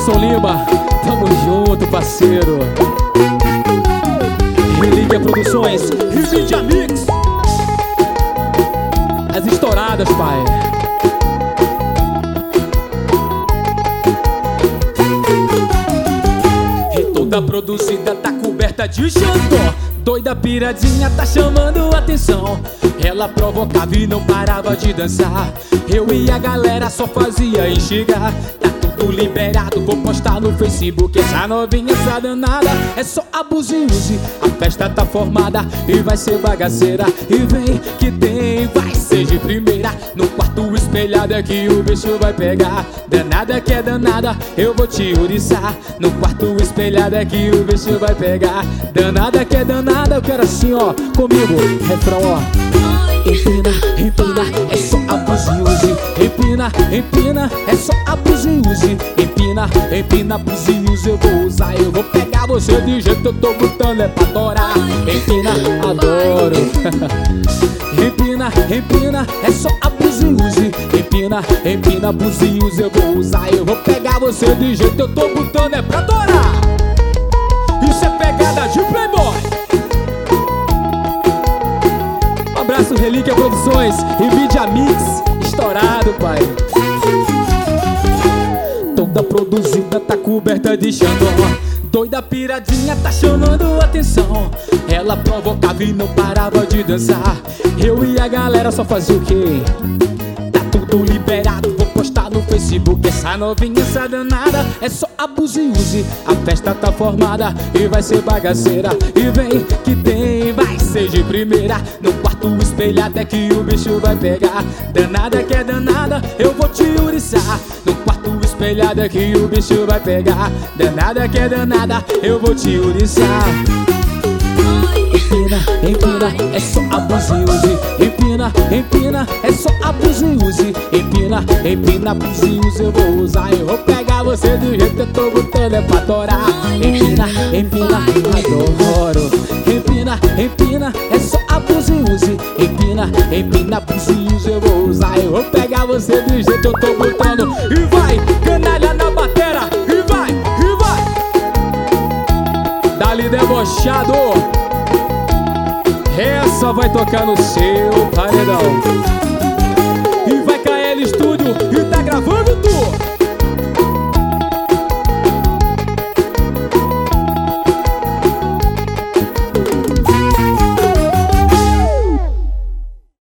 Anderson Lima, tamo junto, parceiro. Relíquia Produções e Mídia Mix. As estouradas, pai. E toda produzida tá coberta de xandó. Doida piradinha tá chamando atenção. Ela provocava e não parava de dançar. Eu e a galera só fazia enxergar. Tá tudo liberado, vou postar no Facebook. Essa novinha, essa danada, é só abuso e use. A festa tá formada e vai ser bagaceira. E vem que tem, vai ser de primeira. No quarto espelhado é que o bicho vai pegar. Danada que é danada, eu vou te uriçar. No quarto espelhado é que o bicho vai pegar. Danada que é danada, eu quero assim, ó, comigo, refrão, ó. Empina, empina, é só abuso e use. Empina, empina, é só abuso e use. Empina, empina, abuso e use. Eu vou usar, eu vou pegar você de jeito que eu tô botando é pra adorar. Empina, adoro. Empina, empina, é só abuso e use. Empina, empina, abuso e use. Eu vou usar, eu vou pegar você de jeito que eu tô botando é pra adorar. Isso é pegada de playboy. Abraço Relíquia Produções e Mídia Mix, estourado, pai. Toda produzida tá coberta de xandó. Doida piradinha tá chamando atenção. Ela provocava e não parava de dançar. Eu e a galera só fazia o quê? Tá tudo liberado, vou postar no Facebook. Essa novinha, essa danada, é só abuso e use. A festa tá formada e vai ser bagaceira. E vem que tem, vai ser de primeira. No quarto espelhado é que o bicho vai pegar. Danada que é danada, eu vou te uriçar. No quarto espelhado é que o bicho vai pegar. Danada que é danada, eu vou te uriçar. Empina, empina, é só abuso e use. Empina, empina, é só abuso e use. Empina, empina, abuso e use. Eu vou usar, eu vou pegar você do jeito que eu tô botando é pra adorar. Empina, empina, adoro. Empina, empina, é só abuso e use. Empina, empina, abuso e use. Eu vou usar, eu vou pegar você do jeito que eu tô botando. E vai, canalha na batera. E vai, e vai. Dali debochado. Essa vai tocar no seu paredão. E vai cair no estúdio e tá gravando tudo.